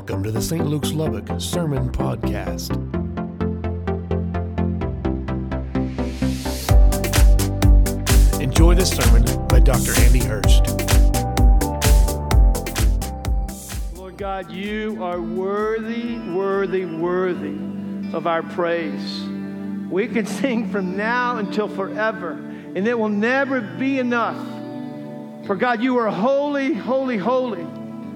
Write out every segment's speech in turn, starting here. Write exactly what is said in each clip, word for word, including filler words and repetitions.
Welcome to the Saint Luke's Lubbock Sermon Podcast. Enjoy this sermon by Doctor Andy Hurst. Lord God, you are worthy, worthy, worthy of our praise. We can sing from now until forever, and it will never be enough. For God, you are holy, holy, holy.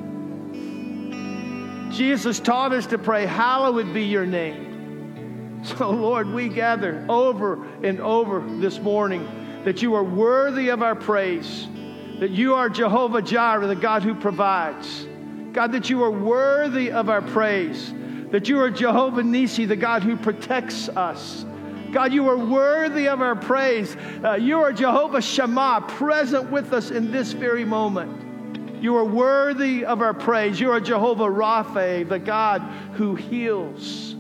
Jesus taught us to pray, hallowed be your name. So, Lord, we gather over and over this morning that you are worthy of our praise, that you are Jehovah Jireh, the God who provides. God, that you are worthy of our praise, that you are Jehovah Nissi, the God who protects us. God, you are worthy of our praise. Uh, you are Jehovah Shammah, present with us in this very moment. You are worthy of our praise. You are Jehovah Rapha, the God who heals.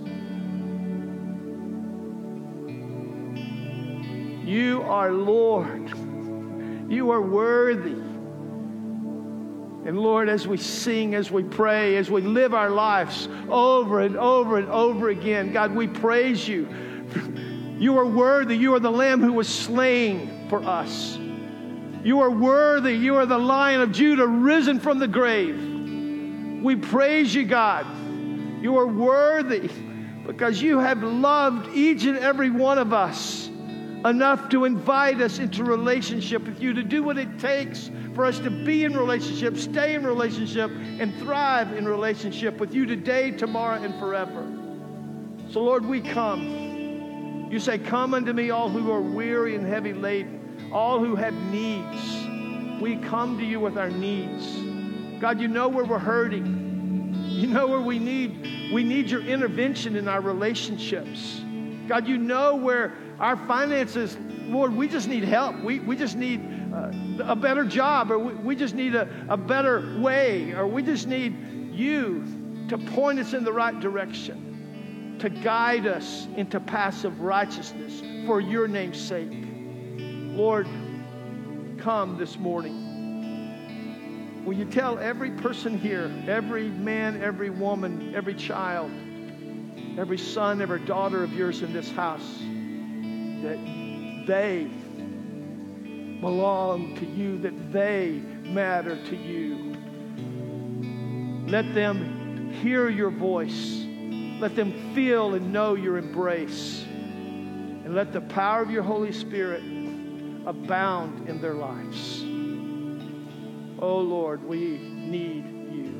You are Lord. You are worthy. And Lord, as we sing, as we pray, as we live our lives over and over and over again, God, we praise you. You are worthy. You are the Lamb who was slain for us. You are worthy. You are the Lion of Judah, risen from the grave. We praise you, God. You are worthy because you have loved each and every one of us enough to invite us into relationship with you, to do what it takes for us to be in relationship, stay in relationship, and thrive in relationship with you today, tomorrow, and forever. So, Lord, we come. You say, come unto me, all who are weary and heavy laden, all who have needs. We come to you with our needs. God, you know where we're hurting. You know where we need, we need your intervention in our relationships. God, you know where our finances, Lord, we just need help. We, we just need uh, a better job, or we, we just need a, a better way, or we just need you to point us in the right direction, to guide us into paths of righteousness for your name's sake. Lord, come this morning. Will you tell every person here, every man, every woman, every child, every son, every daughter of yours in this house, that they belong to you, that they matter to you. Let them hear your voice. Let them feel and know your embrace. And let the power of your Holy Spirit abound in their lives. Oh Lord, we need you.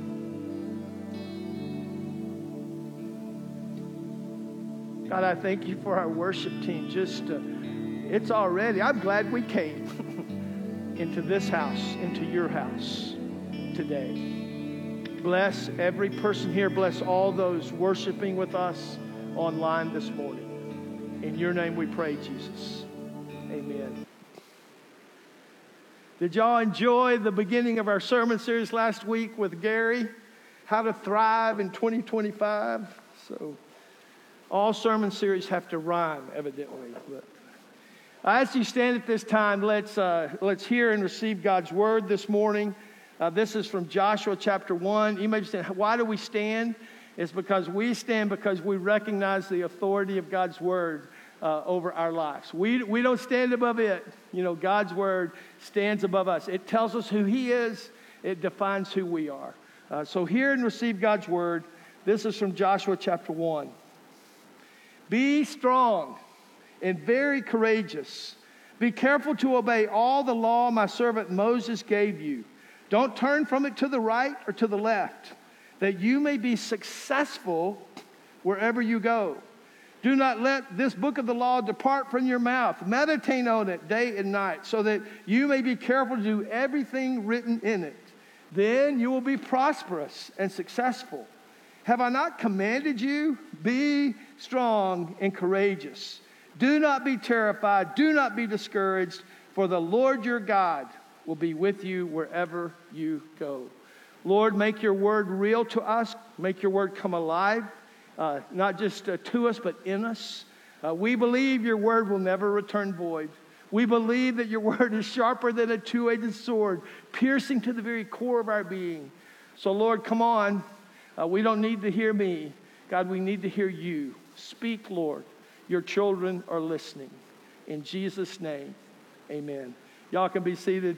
God, I thank you for our worship team. Just, uh, it's already, I'm glad we came into this house, into your house today. Bless every person here. Bless all those worshiping with us online this morning. In your name we pray, Jesus. Amen. Did y'all enjoy the beginning of our sermon series last week with Gary? How to thrive in twenty twenty-five. So, all sermon series have to rhyme, evidently. But as you stand at this time, let's uh, let's hear and receive God's word this morning. Uh, this is from Joshua chapter one. You may be saying, why do we stand? It's because we stand because we recognize the authority of God's word Uh, over our lives. We we don't stand above it. You know, God's word stands above us. It tells us who he is. It defines who we are. Uh, so hear and receive God's word. This is from Joshua chapter one. Be strong and very courageous. Be careful to obey all the law my servant Moses gave you. Don't turn from it to the right or to the left, that you may be successful wherever you go. Do not let this book of the law depart from your mouth. Meditate on it day and night, so that you may be careful to do everything written in it. Then you will be prosperous and successful. Have I not commanded you? Be strong and courageous. Do not be terrified. Do not be discouraged, for the Lord your God will be with you wherever you go. Lord, make your word real to us. Make your word come alive. Uh, not just uh, to us, but in us. Uh, we believe your word will never return void. We believe that your word is sharper than a two-edged sword, piercing to the very core of our being. So, Lord, come on. Uh, we don't need to hear me. God, we need to hear you. Speak, Lord. Your children are listening. In Jesus' name, amen. Y'all can be seated.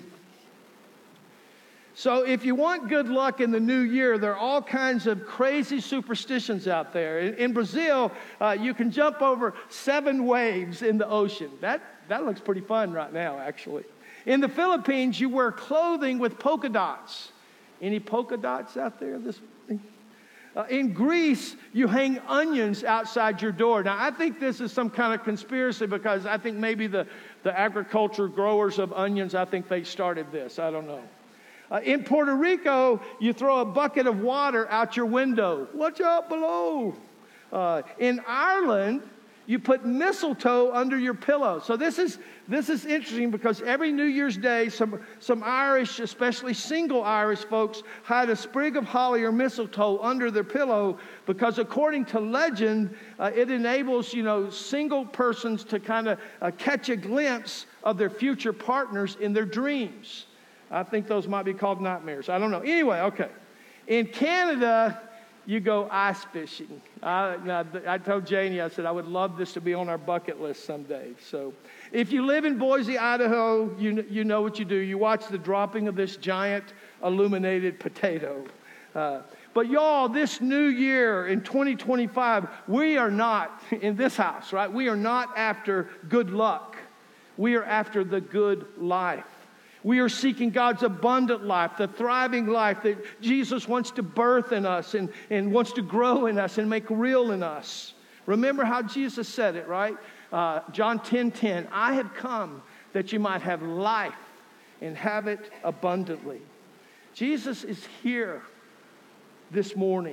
So if you want good luck in the new year, there are all kinds of crazy superstitions out there. In, in Brazil, uh, you can jump over seven waves in the ocean. That, that looks pretty fun right now, actually. In the Philippines, you wear clothing with polka dots. Any polka dots out there this morning? Uh, in Greece, you hang onions outside your door. Now, I think this is some kind of conspiracy because I think maybe the, the agriculture growers of onions, I think they started this. I don't know. Uh, in Puerto Rico, you throw a bucket of water out your window. Watch out below. Uh, in Ireland, you put mistletoe under your pillow. So this is this is interesting because every New Year's Day, some, some Irish, especially single Irish folks, hide a sprig of holly or mistletoe under their pillow because according to legend, uh, it enables, you know, single persons to kind of uh, catch a glimpse of their future partners in their dreams. I think those might be called nightmares. I don't know. Anyway, okay. In Canada, you go ice fishing. I, now, I told Janie, I said, I would love this to be on our bucket list someday. So if you live in Boise, Idaho, you, you know what you do. You watch the dropping of this giant illuminated potato. Uh, but y'all, this new year in twenty twenty-five, we are not, in this house, right? We are not after good luck. We are after the good life. We are seeking God's abundant life, the thriving life that Jesus wants to birth in us and, and wants to grow in us and make real in us. Remember how Jesus said it, right? Uh, John ten ten, I have come that you might have life and have it abundantly. Jesus is here this morning.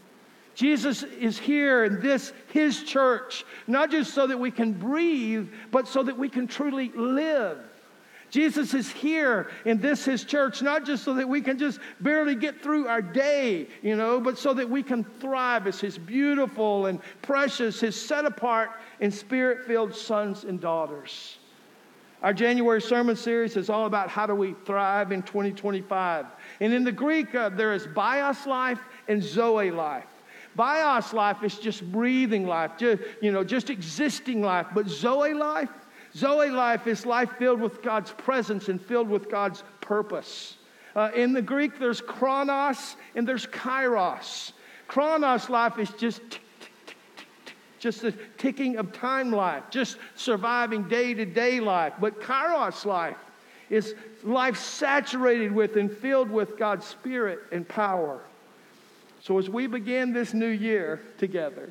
Jesus is here in this, his church, not just so that we can breathe, but so that we can truly live. Jesus is here in this, his church, not just so that we can just barely get through our day, you know, but so that we can thrive as his beautiful and precious, his set-apart and spirit-filled sons and daughters. Our January sermon series is all about how do we thrive in twenty twenty-five. And in the Greek, uh, there is bios life and zoe life. Bios life is just breathing life, just, you know, just existing life. But zoe life, Zoe life is life filled with God's presence and filled with God's purpose. Uh, in the Greek, there's chronos and there's kairos. Chronos life is just tick, tick, tick, tick, tick, just the ticking of time life, just surviving day-to-day life. But kairos life is life saturated with and filled with God's Spirit and power. So as we begin this new year together,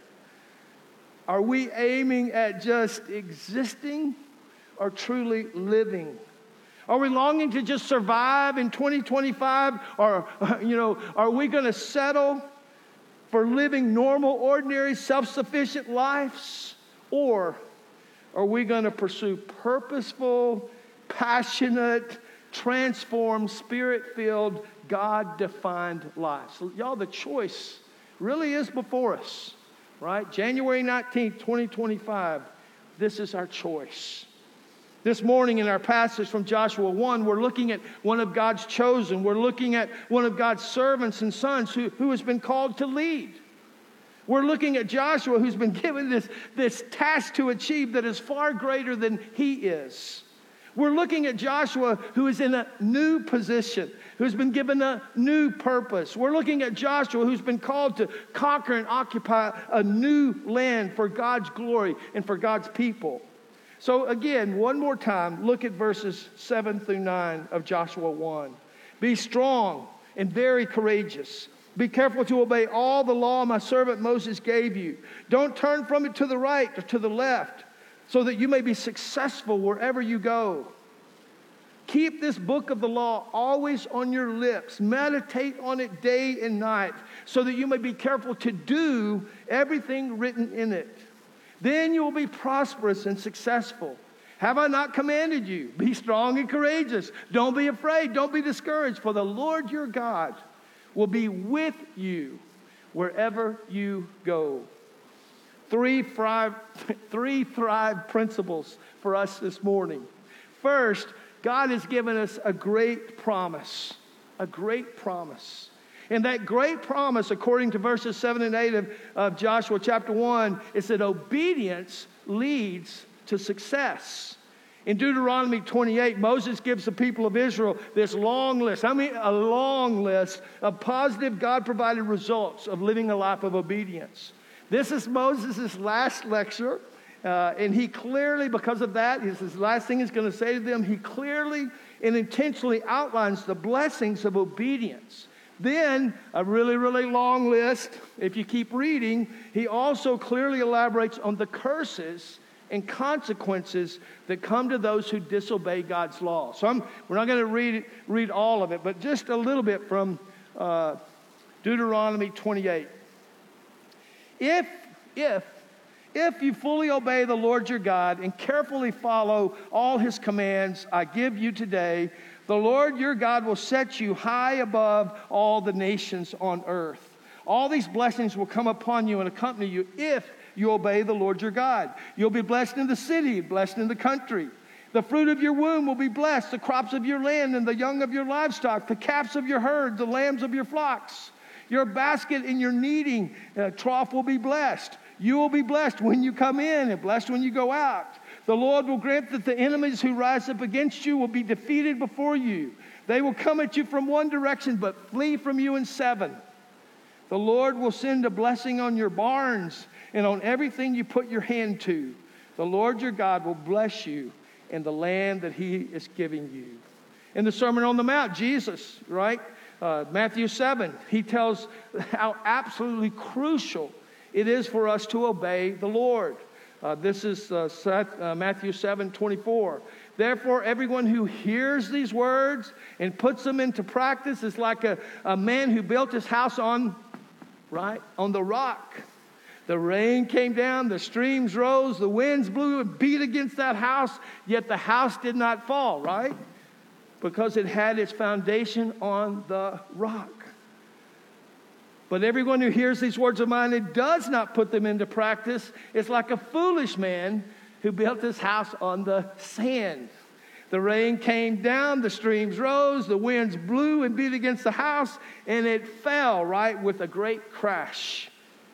are we aiming at just existing or truly living? Are we longing to just survive in twenty twenty-five? Or, you know, are we going to settle for living normal, ordinary, self-sufficient lives? Or are we going to pursue purposeful, passionate, transformed, spirit-filled, God-defined lives? So, y'all, the choice really is before us, right? January nineteenth, twenty twenty-five, this is our choice. This morning in our passage from Joshua one, we're looking at one of God's chosen. We're looking at one of God's servants and sons who, who has been called to lead. We're looking at Joshua who's been given this, this task to achieve that is far greater than he is. We're looking at Joshua who is in a new position, who's been given a new purpose. We're looking at Joshua who's been called to conquer and occupy a new land for God's glory and for God's people. So again, one more time, look at verses seven through nine of Joshua one. Be strong and very courageous. Be careful to obey all the law my servant Moses gave you. Don't turn from it to the right or to the left, so that you may be successful wherever you go. Keep this book of the law always on your lips. Meditate on it day and night, so that you may be careful to do everything written in it. Then you will be prosperous and successful. Have I not commanded you? Be strong and courageous. Don't be afraid. Don't be discouraged, for the Lord your God will be with you wherever you go. Three thrive, three thrive principles for us this morning. First, God has given us a great promise. A great promise. And that great promise, according to verses seven and eight of, of Joshua chapter one, is that obedience leads to success. In Deuteronomy twenty-eight, Moses gives the people of Israel this long list. I mean, a long list of positive God-provided results of living a life of obedience. This is Moses' last lecture, uh, and he clearly, because of that, this is the last thing he's going to say to them, he clearly and intentionally outlines the blessings of obedience. Then, a really, really long list, if you keep reading, he also clearly elaborates on the curses and consequences that come to those who disobey God's law. So I'm, we're not going to read read all of it, but just a little bit from uh, Deuteronomy twenty-eight. If, if, if you fully obey the Lord your God and carefully follow all his commands I give you today, the Lord your God will set you high above all the nations on earth. All these blessings will come upon you and accompany you if you obey the Lord your God. You'll be blessed in the city, blessed in the country. The fruit of your womb will be blessed, the crops of your land and the young of your livestock, the calves of your herd, the lambs of your flocks. Your basket and your kneading uh, trough will be blessed. You will be blessed when you come in and blessed when you go out. The Lord will grant that the enemies who rise up against you will be defeated before you. They will come at you from one direction, but flee from you in seven. The Lord will send a blessing on your barns and on everything you put your hand to. The Lord your God will bless you in the land that he is giving you. In the Sermon on the Mount, Jesus, right? Uh, Matthew seven, he tells how absolutely crucial it is for us to obey the Lord. Uh, this is uh, Seth, uh, Matthew seven twenty-four. Therefore, everyone who hears these words and puts them into practice is like a, a man who built his house on, right, on the rock. The rain came down, the streams rose, the winds blew and beat against that house, yet the house did not fall, right? Because it had its foundation on the rock. But everyone who hears these words of mine and does not put them into practice is like a foolish man who built his house on the sand. The rain came down, the streams rose, the winds blew and beat against the house, and it fell, right, with a great crash.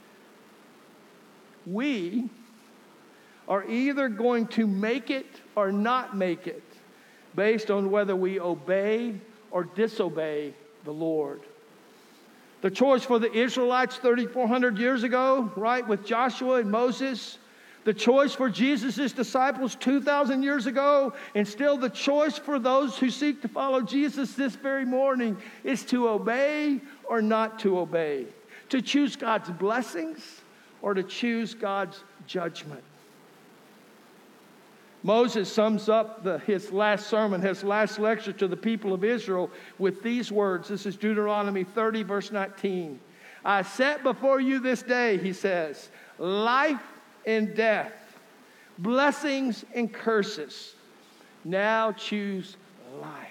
We are either going to make it or not make it based on whether we obey or disobey the Lord. The choice for the Israelites thirty-four hundred years ago, right, with Joshua and Moses. The choice for Jesus' disciples two thousand years ago, and still the choice for those who seek to follow Jesus this very morning is to obey or not to obey. To choose God's blessings or to choose God's judgment. Moses sums up the, his last sermon, his last lecture to the people of Israel with these words. This is Deuteronomy thirty, verse nineteen. I set before you this day, he says, life and death, blessings and curses. Now choose life.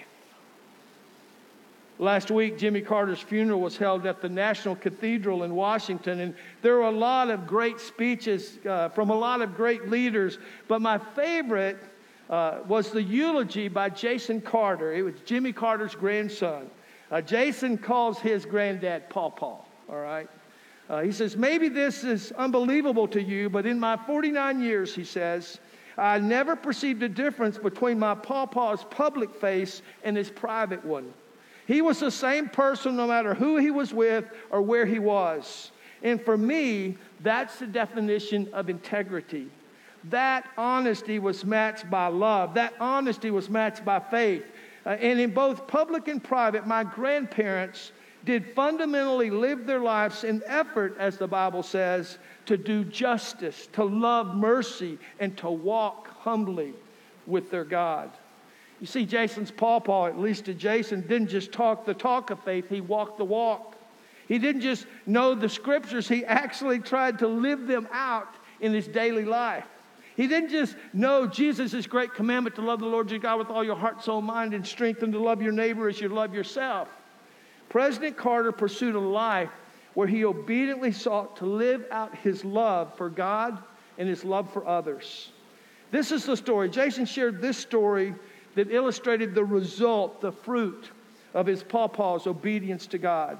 Last week, Jimmy Carter's funeral was held at the National Cathedral in Washington, and there were a lot of great speeches uh, from a lot of great leaders, but my favorite uh, was the eulogy by Jason Carter. It was Jimmy Carter's grandson. Uh, Jason calls his granddad Paw Paw, all right? Uh, he says, maybe this is unbelievable to you, but in my forty-nine years, he says, I never perceived a difference between my Paw Paw's public face and his private one. He was the same person no matter who he was with or where he was. And for me, that's the definition of integrity. That honesty was matched by love. That honesty was matched by faith. Uh, and in both public and private, my grandparents did fundamentally live their lives in effort, as the Bible says, to do justice, to love mercy, and to walk humbly with their God. You see, Jason's pawpaw, at least to Jason, didn't just talk the talk of faith, he walked the walk. He didn't just know the scriptures, he actually tried to live them out in his daily life. He didn't just know Jesus' great commandment to love the Lord your God with all your heart, soul, mind, and strength, and to love your neighbor as you love yourself. President Carter pursued a life where he obediently sought to live out his love for God and his love for others. This is the story. Jason shared this story that illustrated the result, the fruit of his pawpaw's obedience to God.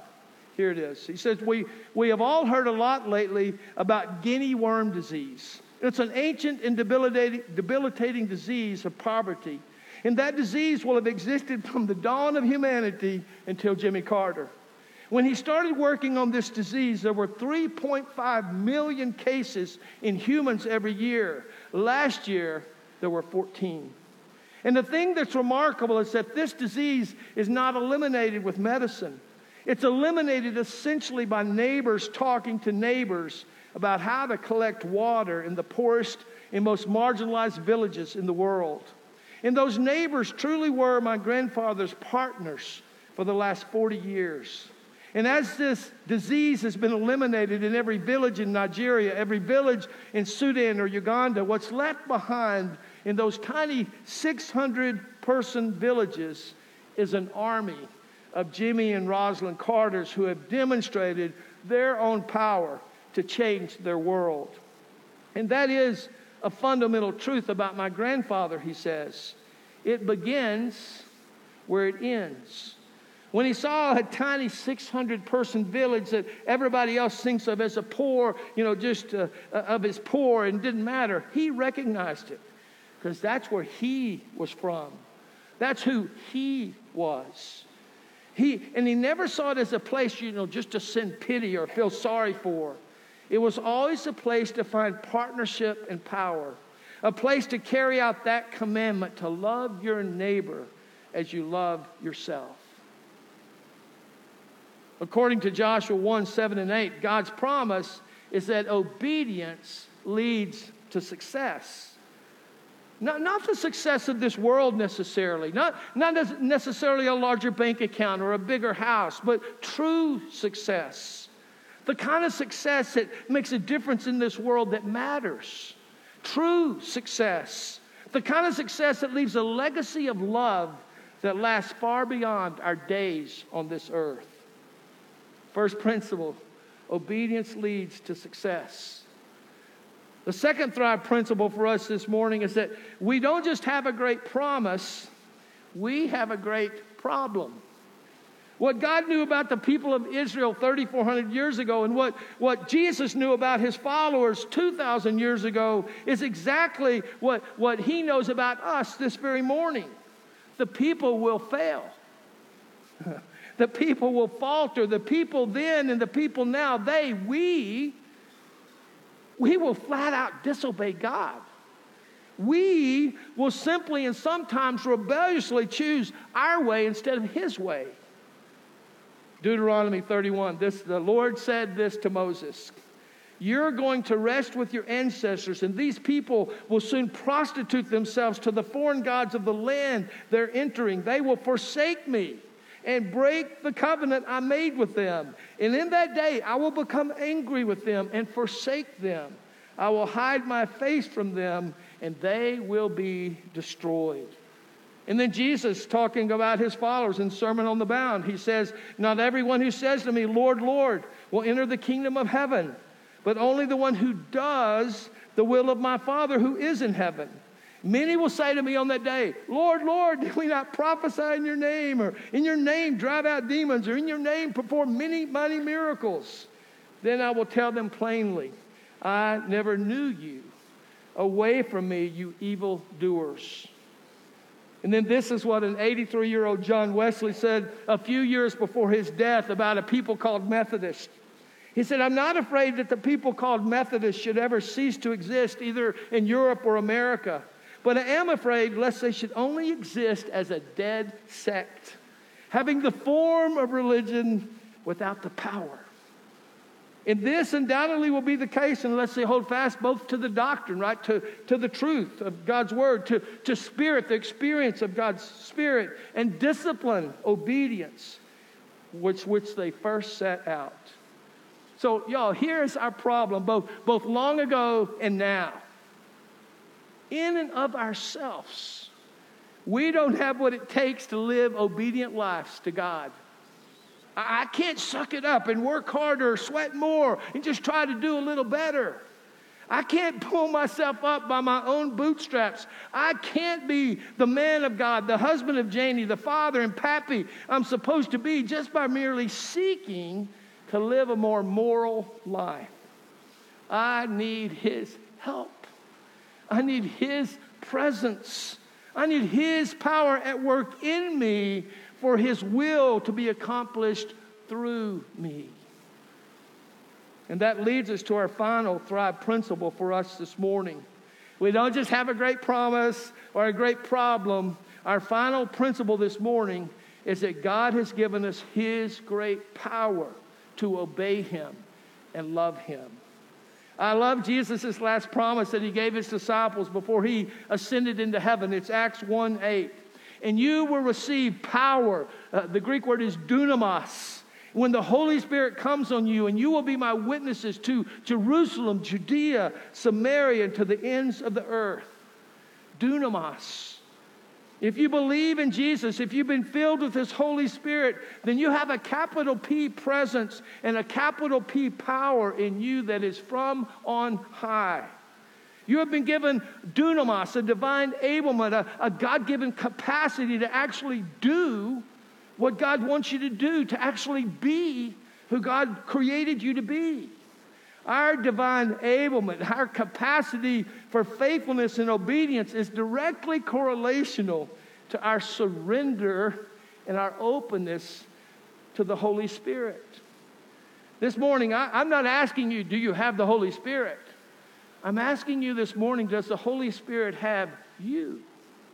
Here it is. He says, we, we have all heard a lot lately about guinea worm disease. It's an ancient and debilitating, debilitating disease of poverty. And that disease will have existed from the dawn of humanity until Jimmy Carter. When he started working on this disease, there were three point five million cases in humans every year. Last year, there were fourteen. And the thing that's remarkable is that this disease is not eliminated with medicine. It's eliminated essentially by neighbors talking to neighbors about how to collect water in the poorest and most marginalized villages in the world. And those neighbors truly were my grandfather's partners for the last forty years. And as this disease has been eliminated in every village in Nigeria, every village in Sudan or Uganda, what's left behind in those tiny six hundred person villages is an army of Jimmy and Rosalind Carters who have demonstrated their own power to change their world. And that is a fundamental truth about my grandfather, he says. It begins where it ends. When he saw a tiny six hundred person village that everybody else thinks of as a poor, you know, just uh, of his poor and didn't matter, he recognized it because that's where he was from. That's who he was. He and he never saw it as a place, you know, just to send pity or feel sorry for. It was always a place to find partnership and power, a place to carry out that commandment to love your neighbor as you love yourself. According to Joshua one, seven and eight, God's promise is that obedience leads to success. Not, not the success of this world necessarily, not, not necessarily a larger bank account or a bigger house, but true success. The kind of success that makes a difference in this world that matters. True success. The kind of success that leaves a legacy of love that lasts far beyond our days on this earth. First principle, obedience leads to success. The second Thrive principle for us this morning is that we don't just have a great promise, we have a great problem. What God knew about the people of Israel thirty-four hundred years ago and what, what Jesus knew about his followers two thousand years ago is exactly what, what he knows about us this very morning. The people will fail. The people will falter. The people then and the people now, they, we, we will flat out disobey God. We will simply and sometimes rebelliously choose our way instead of his way. Deuteronomy thirty-one, this, the Lord said this to Moses. You're going to rest with your ancestors, and these people will soon prostitute themselves to the foreign gods of the land they're entering. They will forsake me and break the covenant I made with them. And in that day, I will become angry with them and forsake them. I will hide my face from them, and they will be destroyed. And then Jesus, talking about his followers in Sermon on the Mount, he says, not everyone who says to me, Lord, Lord, will enter the kingdom of heaven, but only the one who does the will of my Father who is in heaven. Many will say to me on that day, Lord, Lord, did we not prophesy in your name, or in your name drive out demons, or in your name perform many mighty miracles? Then I will tell them plainly, I never knew you. Away from me, you evil doers. And then this is what an eighty-three-year-old John Wesley said a few years before his death about a people called Methodists. He said, I'm not afraid that the people called Methodists should ever cease to exist either in Europe or America. But I am afraid lest they should only exist as a dead sect, having the form of religion without the power. And this undoubtedly will be the case unless they hold fast both to the doctrine, right, to, to the truth of God's word, to, to spirit, the experience of God's spirit, and discipline, obedience, which, which they first set out. So, y'all, here's our problem, both, both long ago and now. In and of ourselves, we don't have what it takes to live obedient lives to God. I can't suck it up and work harder, sweat more, and just try to do a little better. I can't pull myself up by my own bootstraps. I can't be the man of God, the husband of Janie, the father and pappy I'm supposed to be just by merely seeking to live a more moral life. I need His help. I need His presence. I need His power at work in me for His will to be accomplished through me. And that leads us to our final Thrive principle for us this morning. We don't just have a great promise or a great problem. Our final principle this morning is that God has given us His great power to obey Him and love Him. I love Jesus' last promise that He gave His disciples before He ascended into heaven. It's Acts one eight. And you will receive power. Uh, the Greek word is dunamis. When the Holy Spirit comes on you, and you will be my witnesses to Jerusalem, Judea, Samaria, and to the ends of the earth. Dunamis. If you believe in Jesus, if you've been filled with His Holy Spirit, then you have a capital P presence and a capital P power in you that is from on high. You have been given dunamis, a divine enablement, a, a God-given capacity to actually do what God wants you to do, to actually be who God created you to be. Our divine enablement, our capacity for faithfulness and obedience is directly correlational to our surrender and our openness to the Holy Spirit. This morning, I, I'm not asking you, do you have the Holy Spirit? I'm asking you this morning, does the Holy Spirit have you?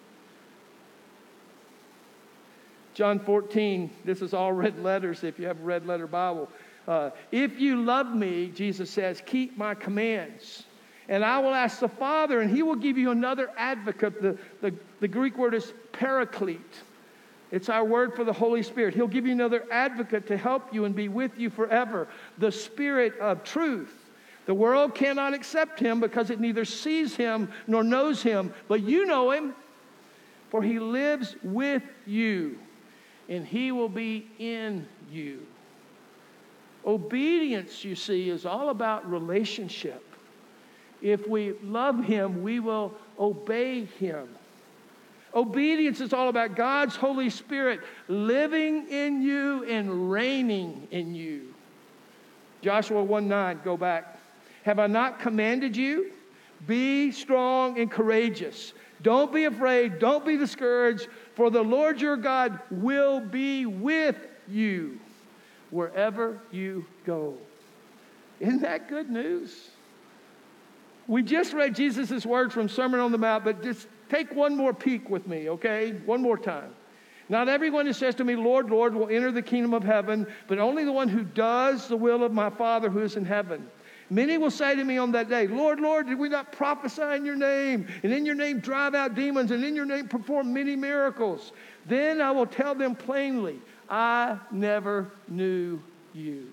John fourteen, this is all red letters if you have a red letter Bible. Uh, if you love me, Jesus says, keep my commands. And I will ask the Father, and He will give you another advocate. The, the, the Greek word is paraclete. It's our word for the Holy Spirit. He'll give you another advocate to help you and be with you forever. The Spirit of truth. The world cannot accept Him because it neither sees Him nor knows Him. But you know Him, for He lives with you, and He will be in you. Obedience, you see, is all about relationship. If we love Him, we will obey Him. Obedience is all about God's Holy Spirit living in you and reigning in you. Joshua one nine, go back. Have I not commanded you? Be strong and courageous. Don't be afraid. Don't be discouraged. For the Lord your God will be with you wherever you go. Isn't that good news? We just read Jesus' words from Sermon on the Mount, but just take one more peek with me, okay? One more time. Not everyone who says to me, Lord, Lord, will enter the kingdom of heaven, but only the one who does the will of my Father who is in heaven. Many will say to me on that day, Lord, Lord, did we not prophesy in your name, and in your name drive out demons, and in your name perform many miracles? Then I will tell them plainly, I never knew you.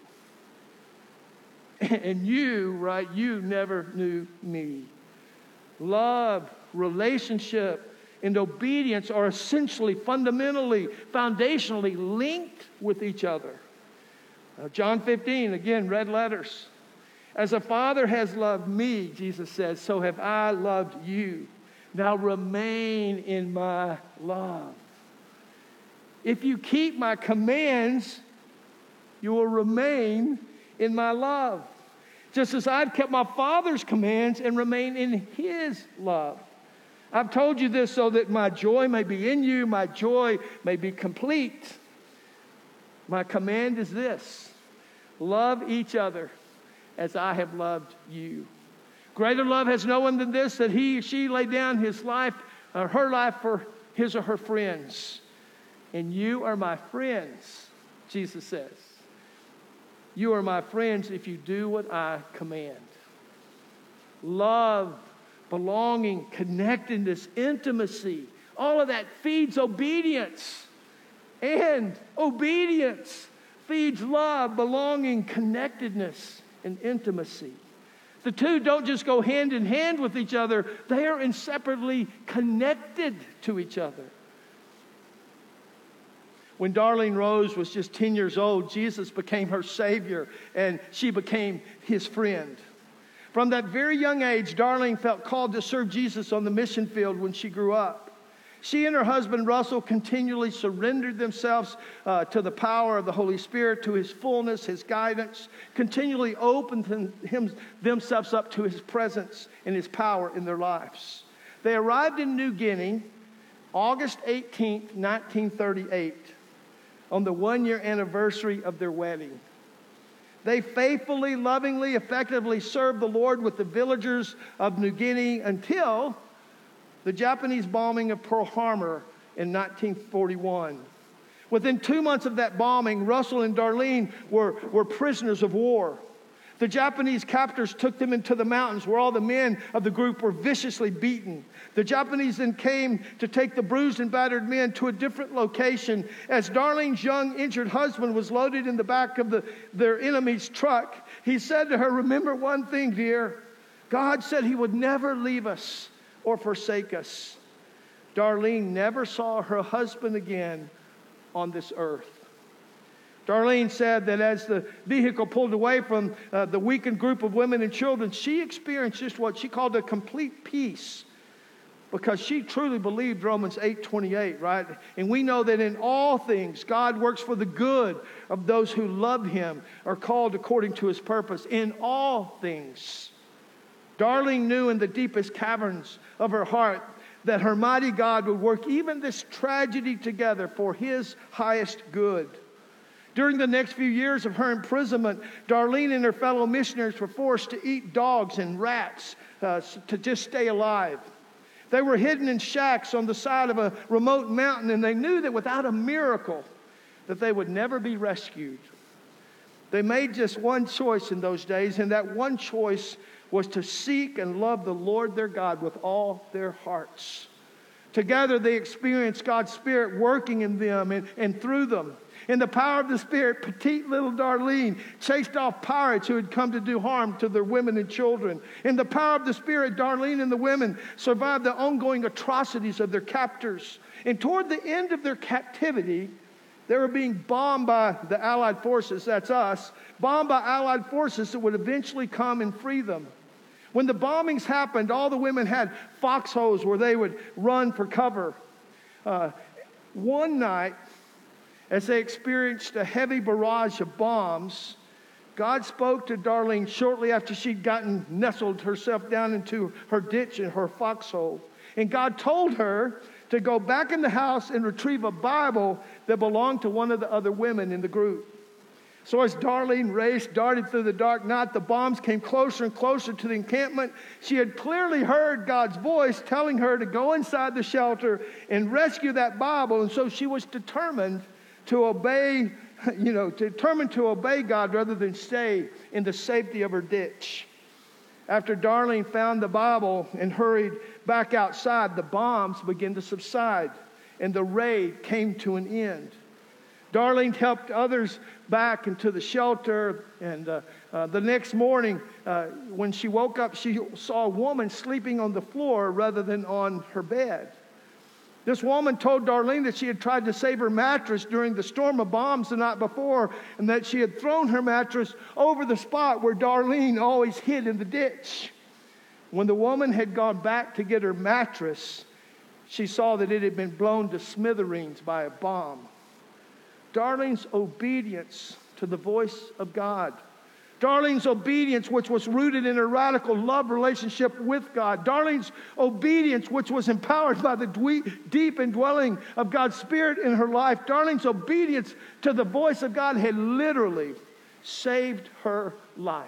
And you, right, you never knew me. Love, relationship, and obedience are essentially, fundamentally, foundationally linked with each other. Now, John fifteen, again, red letters. As a Father has loved me, Jesus says, so have I loved you. Now remain in my love. If you keep my commands, you will remain in my love. Just as I've kept my Father's commands and remain in His love. I've told you this so that my joy may be in you, my joy may be complete. My command is this: love each other as I have loved you. Greater love has no one than this, that he or she lay down his life, or her life for his or her friends. And you are my friends, Jesus says. You are my friends if you do what I command. Love, belonging, connectedness, intimacy, all of that feeds obedience. And obedience feeds love, belonging, connectedness, and intimacy. The two don't just go hand in hand with each other. They are inseparably connected to each other. When Darlene Rose was just ten years old, Jesus became her Savior, and she became His friend. From that very young age, Darlene felt called to serve Jesus on the mission field when she grew up. She and her husband, Russell, continually surrendered themselves uh, to the power of the Holy Spirit, to His fullness, His guidance, continually opened them, him, themselves up to His presence and His power in their lives. They arrived in New Guinea August eighteenth, nineteen thirty-eight, on the one-year anniversary of their wedding. They faithfully, lovingly, effectively served the Lord with the villagers of New Guinea until the Japanese bombing of Pearl Harbor in nineteen forty-one. Within two months of that bombing, Russell and Darlene were, were prisoners of war. The Japanese captors took them into the mountains where all the men of the group were viciously beaten. The Japanese then came to take the bruised and battered men to a different location. As Darlene's young injured husband was loaded in the back of the, their enemy's truck, he said to her, "Remember one thing, dear. God said He would never leave us or forsake us." Darlene never saw her husband again on this earth. Darlene said that as the vehicle pulled away from uh, the weakened group of women and children, she experienced just what she called a complete peace, because she truly believed Romans eight twenty-eight, right? And we know that in all things, God works for the good of those who love Him, are called according to His purpose. In all things. Darlene knew in the deepest caverns of her heart that her mighty God would work even this tragedy together for His highest good. During the next few years of her imprisonment, Darlene and her fellow missionaries were forced to eat dogs and rats uh, to just stay alive. They were hidden in shacks on the side of a remote mountain, and they knew that without a miracle that they would never be rescued. They made just one choice in those days, and that one choice was to seek and love the Lord their God with all their hearts. Together they experienced God's Spirit working in them and, and through them. In the power of the Spirit, petite little Darlene chased off pirates who had come to do harm to their women and children. In the power of the Spirit, Darlene and the women survived the ongoing atrocities of their captors. And toward the end of their captivity, they were being bombed by the Allied forces, that's us, bombed by Allied forces that would eventually come and free them. When the bombings happened, all the women had foxholes where they would run for cover. Uh, one night, as they experienced a heavy barrage of bombs, God spoke to Darlene shortly after she'd gotten nestled herself down into her ditch in her foxhole. And God told her to go back in the house and retrieve a Bible that belonged to one of the other women in the group. So as Darlene raced, darted through the dark night, the bombs came closer and closer to the encampment. She had clearly heard God's voice telling her to go inside the shelter and rescue that Bible. And so she was determined to obey, you know, determined to obey God rather than stay in the safety of her ditch. After Darlene found the Bible and hurried back outside, the bombs began to subside and the raid came to an end. Darlene helped others back into the shelter, and uh, uh, the next morning, uh, when she woke up, she saw a woman sleeping on the floor rather than on her bed. This woman told Darlene that she had tried to save her mattress during the storm of bombs the night before, and that she had thrown her mattress over the spot where Darlene always hid in the ditch. When the woman had gone back to get her mattress, she saw that it had been blown to smithereens by a bomb. Darlene's obedience to the voice of God. Darlene's obedience, which was rooted in a radical love relationship with God. Darlene's obedience, which was empowered by the deep indwelling of God's Spirit in her life. Darlene's obedience to the voice of God had literally saved her life.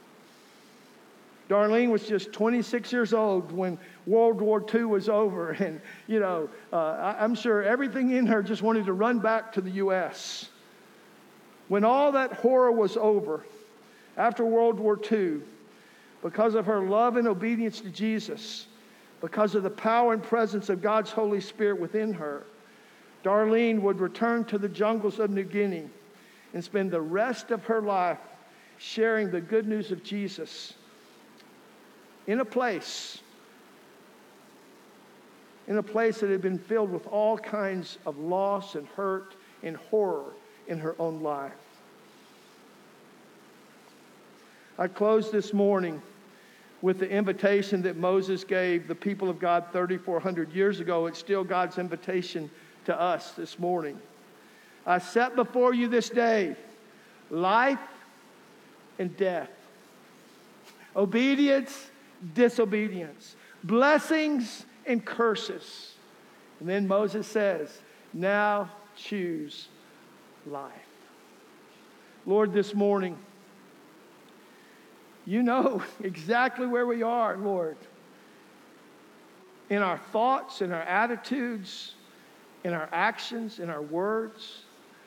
Darlene was just twenty-six years old when World War Two was over. And, you know, uh, I, I'm sure everything in her just wanted to run back to the U S When all that horror was over, after World War Two, because of her love and obedience to Jesus, because of the power and presence of God's Holy Spirit within her, Darlene would return to the jungles of New Guinea and spend the rest of her life sharing the good news of Jesus in a place, in a place that had been filled with all kinds of loss and hurt and horror in her own life. I close this morning with the invitation that Moses gave the people of God thirty-four hundred years ago. It's still God's invitation to us this morning. I set before you this day life and death, obedience, disobedience, blessings and curses. And then Moses says, now choose life. Lord, this morning, you know exactly where we are, Lord. In our thoughts, in our attitudes, in our actions, in our words.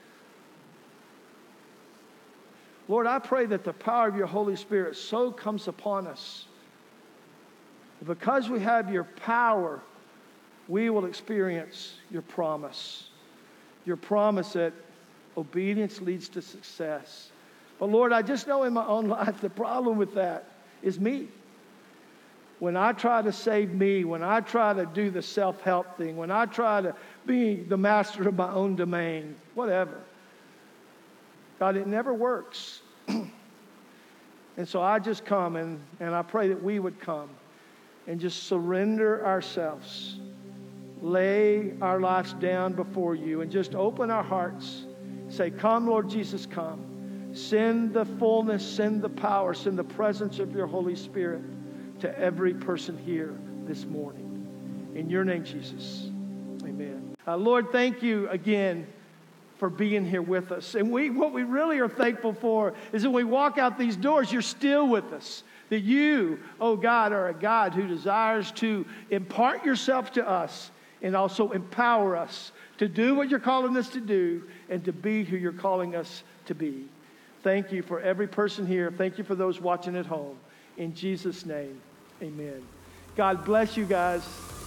Lord, I pray that the power of your Holy Spirit so comes upon us. Because we have your power, we will experience your promise. Your promise that obedience leads to success. But Lord, I just know in my own life the problem with that is me. When I try to save me, when I try to do the self-help thing, when I try to be the master of my own domain, whatever. God, it never works. And so I just come and, and I pray that we would come and just surrender ourselves, lay our lives down before you, and just open our hearts. Say, come, Lord Jesus, come. Send the fullness, send the power, send the presence of your Holy Spirit to every person here this morning. In your name, Jesus, amen. Uh, Lord, thank you again for being here with us. And we, what we really are thankful for is that when we walk out these doors, you're still with us. That you, oh God, are a God who desires to impart yourself to us and also empower us to do what you're calling us to do and to be who you're calling us to be. Thank you for every person here. Thank you for those watching at home. In Jesus' name, amen. God bless you guys.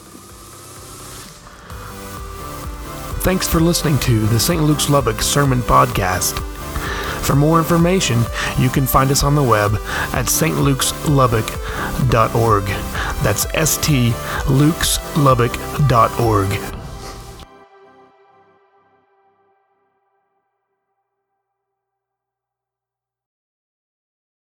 Thanks for listening to the Saint Luke's Lubbock Sermon Podcast. For more information, you can find us on the web at s t lukes lubbock dot org. That's S T Lukes Lubbock dot org.